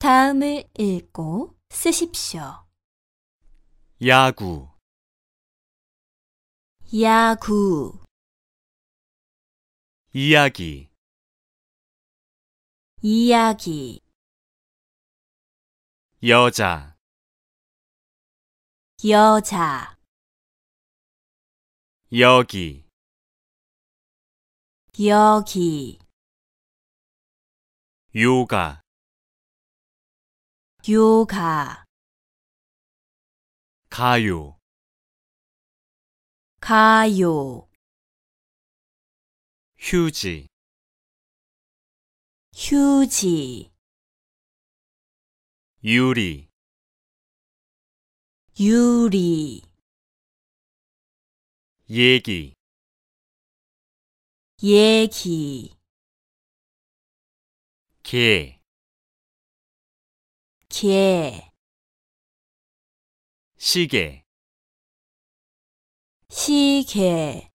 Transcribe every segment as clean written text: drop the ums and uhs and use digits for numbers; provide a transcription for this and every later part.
다음을 읽고 쓰십시오. 야구, 야구, 이야기, 이야기, 여자, 여자, 여기, 여기, 요가, 요가, 가요, 가요, 휴지, 휴지, 유리, 유리, 얘기, 얘기, 개, 개, 시계, 시계,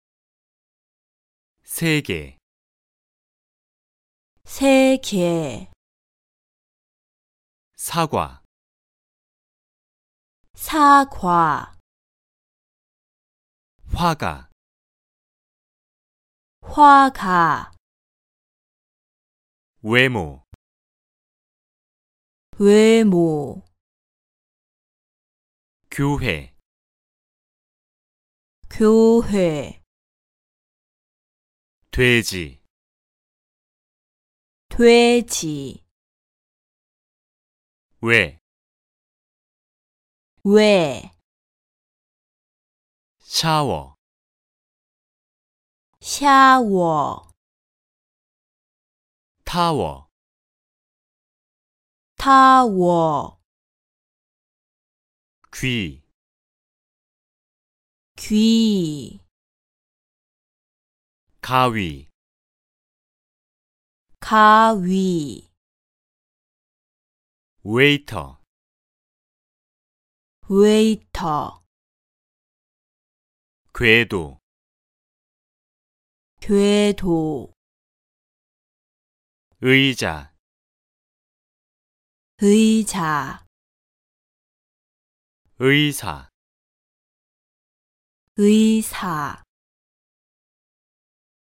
세계, 세계, 사과, 사과, 화가, 화가, 외모, 외모, 교회, 교회, 돼지, 돼지, 왜, 왜, 샤워, 샤워, 타워, 타워, 귀, 귀, 가위, 가위, 웨이터, 웨이터, 궤도, 궤도, 의자, 의자, 의사, 의사,